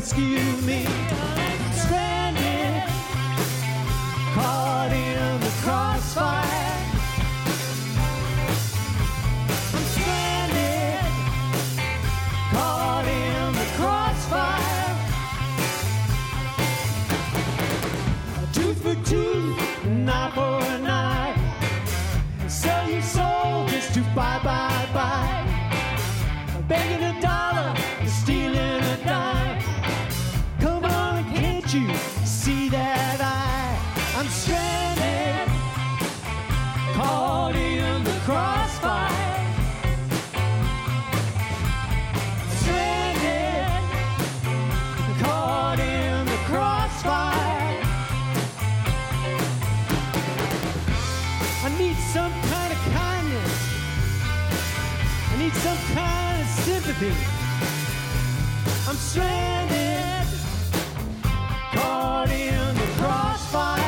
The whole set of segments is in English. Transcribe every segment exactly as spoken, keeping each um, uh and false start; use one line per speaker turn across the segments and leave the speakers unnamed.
rescue me. I'm stranded, caught in the crossfire. I'm stranded, caught in the crossfire. A tooth for tooth, an eye for an eye. Sell your soul just to buy, buy, buy. Begging a dollar, stealing a dime. Come on, can't you see that I, I'm stranded, caught in the crossfire. Stranded, caught in the crossfire. I need some kind of kindness. I need some kind of sympathy. I'm stranded, caught in the crossfire.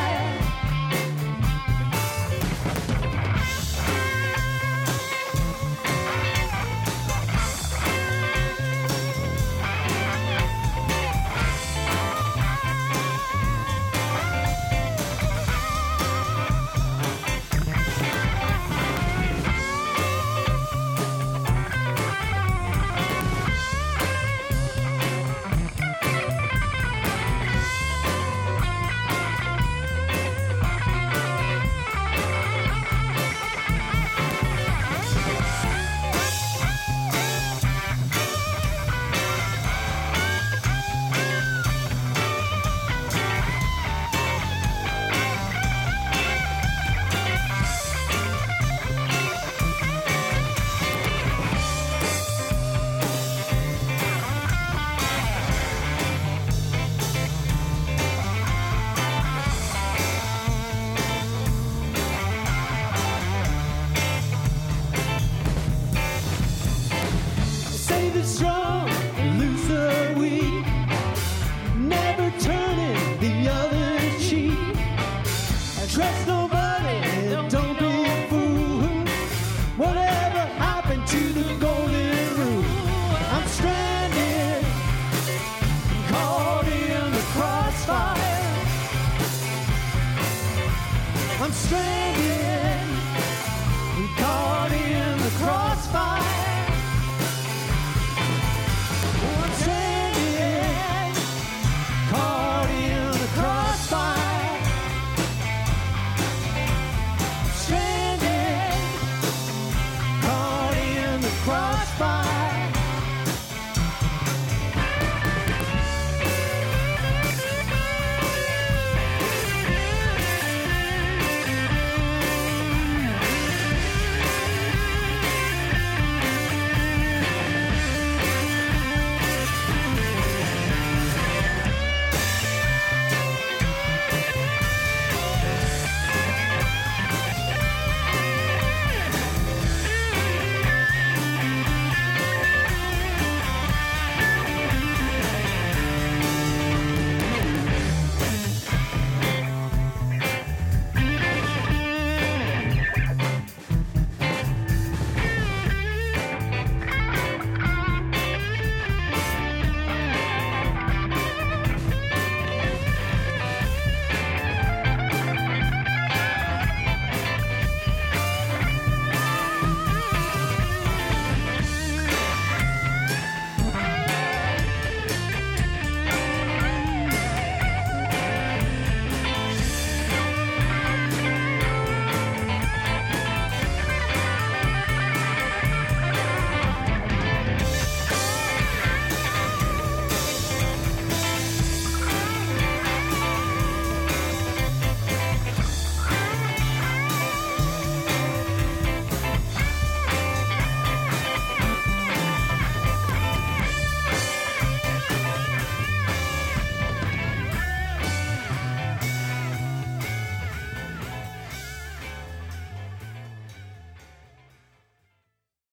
Save it strong, lose the weak, never turning the other cheek. Trust nobody, don't be a fool. Whatever happened to the golden rule? I'm stranded, caught in the crossfire. I'm stranded.